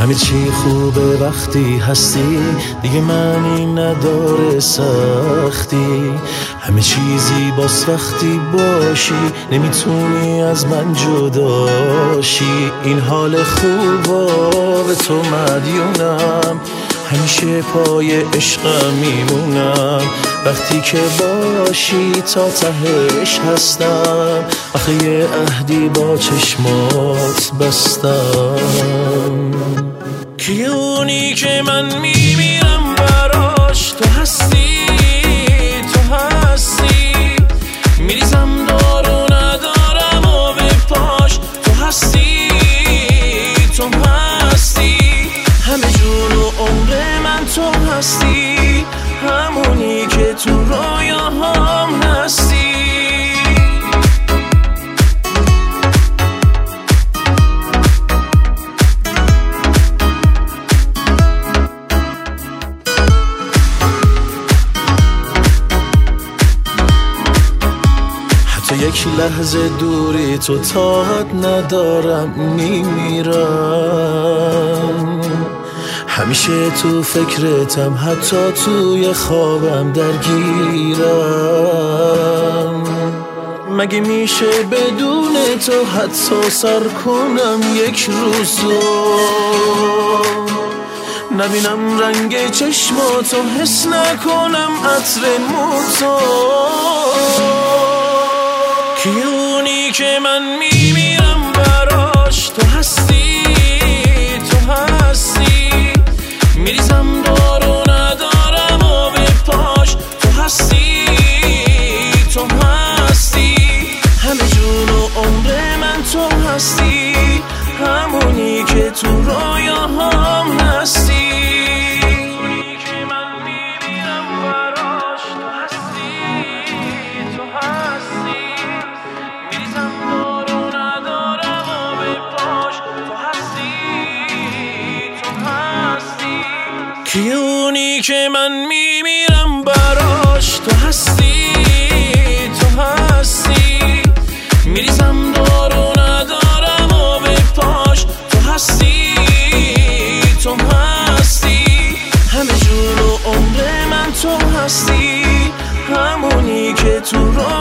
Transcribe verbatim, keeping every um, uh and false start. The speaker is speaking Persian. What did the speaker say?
همه چی خوبه وقتی هستی، دیگه معنی نداره سختی. همه چیزی باس وقتی باشی، نمیتونی از من جداشی. این حال خوبا به تو مدیونم، همیشه پای عشقم میمونم. وقتی که باشی تا تهش هستم، آخه یه عهدی با چشمات بستم. کیه اونی که من میمیرم براش؟ تو هستی، تو هستی. میریزم دارو ندارم و به پاش. تو هستی، تو هستی. همه جون و عمر من تو هستی، همونی که تو رویاهام هستی. حتی یک لحظه دوری تو تاعت ندارم، میمیرم. همیشه تو فکرتم، حتی توی خوابم درگیرم. مگه میشه بدون تو حتی سر کنم یک روزو؟ نبینم رنگ چشماتو، حس نکنم عطر موتو. کیه اونی که من میمیرم براش؟ تو هستی، تو هستی. میریزم دارو ندارم و به پاش. تو هستی، تو هستی. همه جون و عمر من تو هستی، همونی که تو رویاهام هستی. کیه اونی که من میمیرم براش؟ تو هستی، تو هستی. میریزم دارو ندارم و به پاش. تو هستی، تو هستی. همه جون و عمر من تو هستی، همونی که تو رو